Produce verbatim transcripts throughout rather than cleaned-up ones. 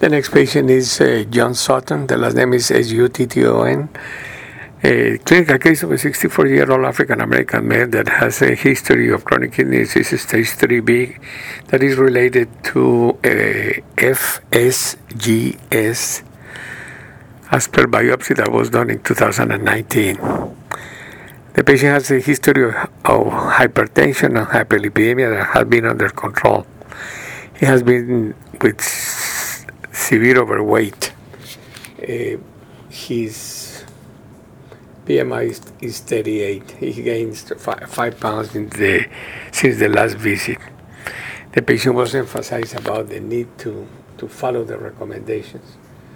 The next patient is uh, John Sutton. The last name is S U T T O N. A clinical case of a sixty-four-year-old African-American male that has a history of chronic kidney disease stage three B that is related to uh, F S G S as per biopsy that was done in two thousand nineteen. The patient has a history of, of hypertension and hyperlipidemia that has been under control. He has been with severe overweight. Uh, his B M I is, is thirty-eight. He gained five, five pounds in the, since the last visit. The patient was emphasized about the need to, to follow the recommendations.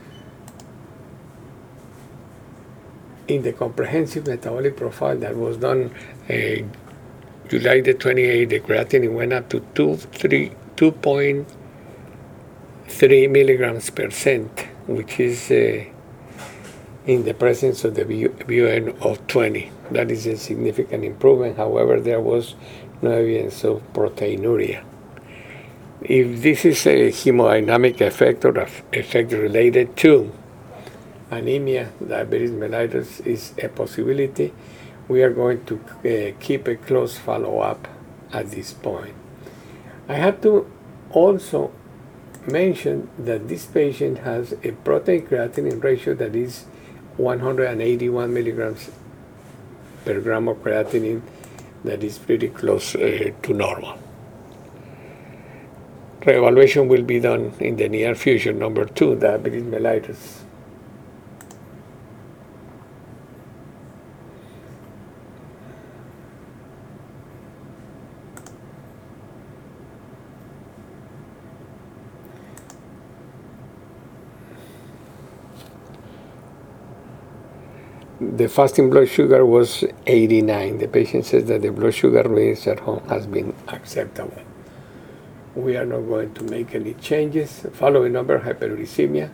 In the comprehensive metabolic profile that was done uh, July the twenty-eighth, the creatinine went up to two point three milligrams per cent, which is uh, in the presence of the V O N of twenty. That is a significant improvement. However, there was no evidence of proteinuria. If this is a hemodynamic effect or effect related to anemia, diabetes mellitus is a possibility. We are going to uh, keep a close follow-up at this point. I have to also mention that this patient has a protein creatinine ratio that is one hundred eighty-one milligrams per gram of creatinine. That is pretty close uh, to normal. Reevaluation will be done in the near future. Number two, diabetes mellitus. The fasting blood sugar was eighty-nine. The patient says that the blood sugar readings at home has been acceptable. We are not going to make any changes. Following number, hyperuricemia.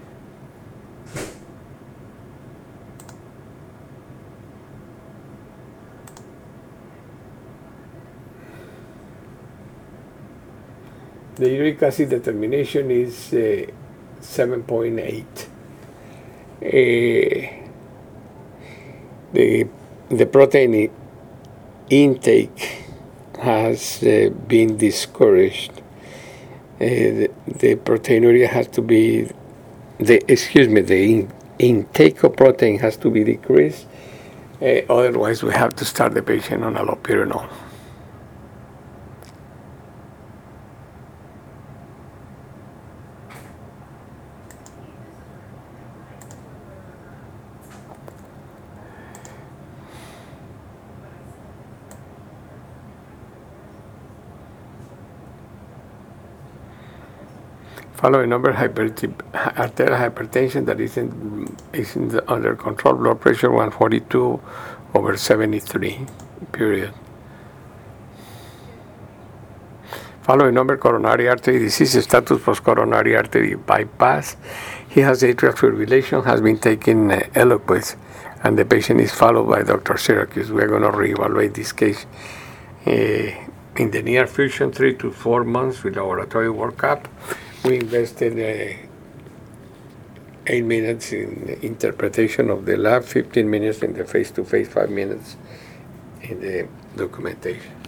The uric acid determination is uh, seven point eight. Uh, The, the protein intake has uh, been discouraged. Uh, the, the proteinuria has to be, the excuse me, the in, intake of protein has to be decreased. Uh, otherwise, we have to start the patient on allopurinol. Following number, hyperti- arterial hypertension that is, in, is in the, under control, blood pressure one forty-two over seventy-three, period. Following number, coronary artery disease, status post-coronary artery bypass. He has atrial fibrillation, has been taking uh, Eliquis, and the patient is followed by Doctor Syracuse. We're going to reevaluate this case uh, in the near future, three to four months with laboratory workup. We invested uh, eight minutes in interpretation of the lab, fifteen minutes in the face-to-face, five minutes in the documentation.